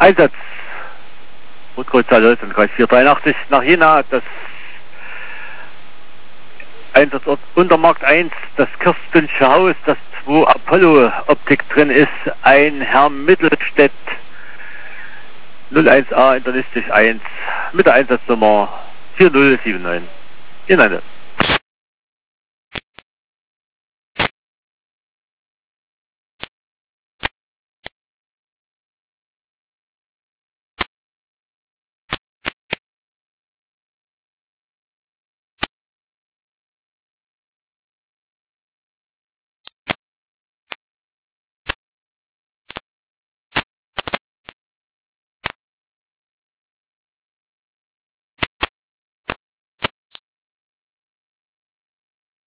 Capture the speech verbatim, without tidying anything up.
Einsatz. Rotkreuzzahl Deutschland, Kreis vier dreiundachtzig nach Jena, das Einsatzort Untermarkt eins, das Kirstensche Haus, das wo Apollo-Optik drin ist, ein Herr Mittelstädt, null eins A internistisch eins, mit der Einsatznummer vier null sieben neun. In eine.